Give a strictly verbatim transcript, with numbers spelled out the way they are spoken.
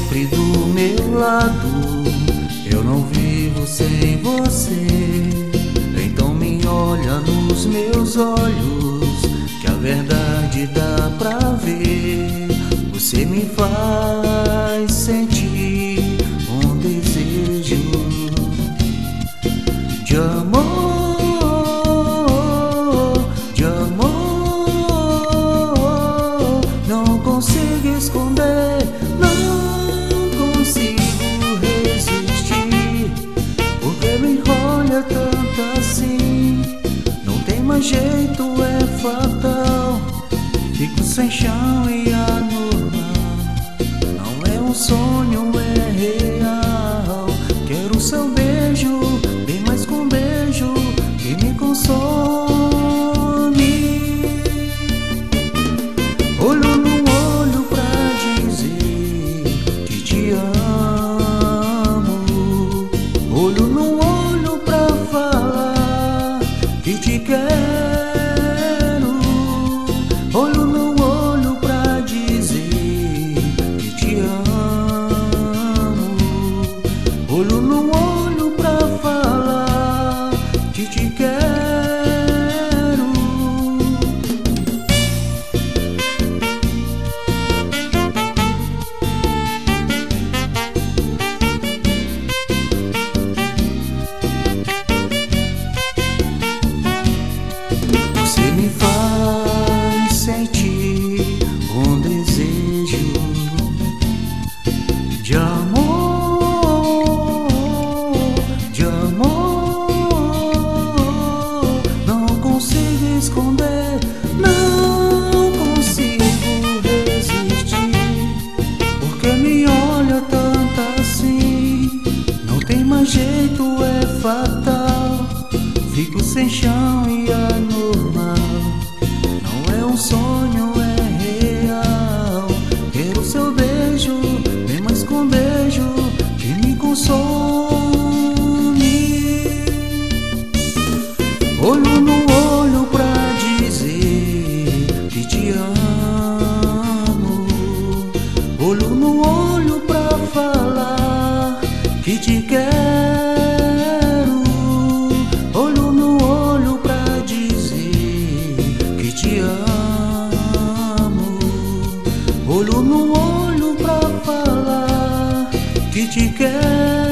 sempre do meu lado. Eu não vivo sem você. Então me olha nos meus olhos, que a verdade dá pra ver. Você me faz sentir um desejo de amor, de amor. Não consigo esconder, não consigo resistir, porque me olha tanto assim. Não tem mais jeito, é fatal. Fico sem chão e anormal. Não é um sonho, é real. Quero seu beijo, bem mais que um beijo que me consome. Olho no olho pra dizer que te amo. Olho no olho pra falar que te quero. Olho no olho pra dizer que te amo. Olho no olho pra falar que te quero. Você me faz sentir um desejo de amor, de amor. Não consigo esconder, não consigo resistir, porque me olha tanto assim. Não tem mais jeito, é fatal. Fico sem chão e anormal. Não é um sonho, é real. Quero seu beijo, bem mais que um beijo que me consome. Olho no olho pra dizer que te amo. Olho no olho pra falar que te quero. Olho no olho pra dizer que te amo. Olho no olho pra falar que te quero.